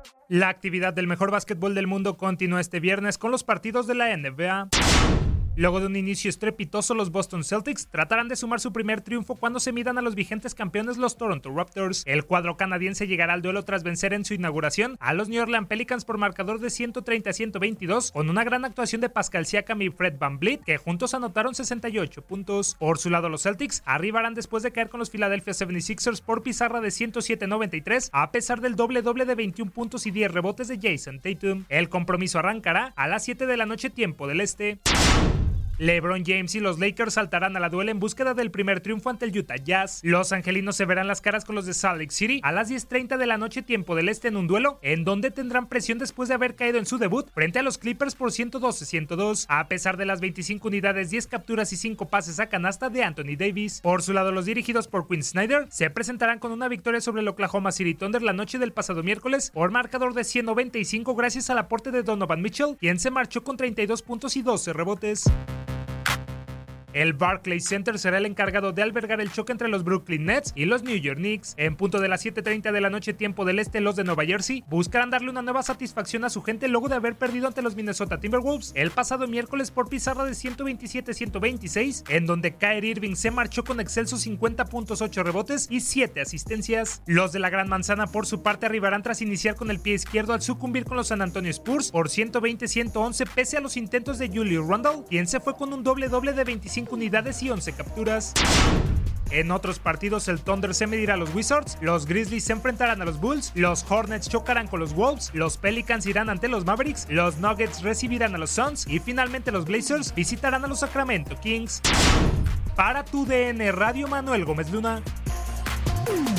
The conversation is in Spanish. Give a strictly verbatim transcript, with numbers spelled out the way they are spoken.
La actividad del mejor básquetbol del mundo continúa este viernes con los partidos de la N B A. Luego de un inicio estrepitoso, los Boston Celtics tratarán de sumar su primer triunfo cuando se midan a los vigentes campeones, los Toronto Raptors. El cuadro canadiense llegará al duelo tras vencer en su inauguración a los New Orleans Pelicans por marcador de ciento treinta a ciento veintidós, con una gran actuación de Pascal Siakam y Fred VanVleet, que juntos anotaron sesenta y ocho puntos. Por su lado, los Celtics arribarán después de caer con los Philadelphia setenta y seis ers por pizarra de ciento siete a noventa y tres, a pesar del doble doble de veintiún puntos y diez rebotes de Jason Tatum. El compromiso arrancará a las siete de la noche, tiempo del este. LeBron James y los Lakers saltarán a la duela en búsqueda del primer triunfo ante el Utah Jazz. Los angelinos se verán las caras con los de Salt Lake City a las diez treinta de la noche, tiempo del este, en un duelo en donde tendrán presión después de haber caído en su debut frente a los Clippers por ciento doce a ciento dos, a pesar de las veinticinco unidades, diez capturas y cinco pases a canasta de Anthony Davis. Por su lado, los dirigidos por Quinn Snyder se presentarán con una victoria sobre el Oklahoma City Thunder la noche del pasado miércoles por marcador de cien a noventa y cinco, gracias al aporte de Donovan Mitchell, quien se marchó con treinta y dos puntos y doce rebotes. El Barclays Center será el encargado de albergar el choque entre los Brooklyn Nets y los New York Knicks. En punto de las siete treinta de la noche, tiempo del este, los de Nueva Jersey buscarán darle una nueva satisfacción a su gente luego de haber perdido ante los Minnesota Timberwolves el pasado miércoles por pizarra de ciento veintisiete a ciento veintiséis, en donde Kyrie Irving se marchó con excelsos cincuenta puntos, ocho rebotes y siete asistencias. Los de la Gran Manzana, por su parte, arribarán tras iniciar con el pie izquierdo al sucumbir con los San Antonio Spurs por ciento veinte a ciento once, pese a los intentos de Julius Randle, quien se fue con un doble doble de veinticinco unidades y once capturas. En otros partidos, el Thunder se medirá a los Wizards, los Grizzlies se enfrentarán a los Bulls, los Hornets chocarán con los Wolves, los Pelicans irán ante los Mavericks, los Nuggets recibirán a los Suns y finalmente los Blazers visitarán a los Sacramento Kings. Para tu D N Radio, Manuel Gómez Luna.